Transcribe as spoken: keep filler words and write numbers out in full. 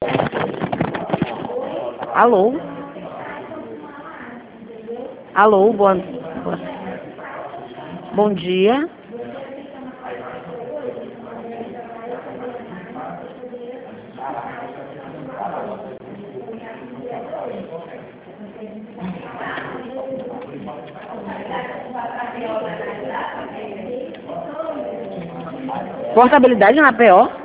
Alô? Alô, boa... boa... Bom dia. Portabilidade na P O?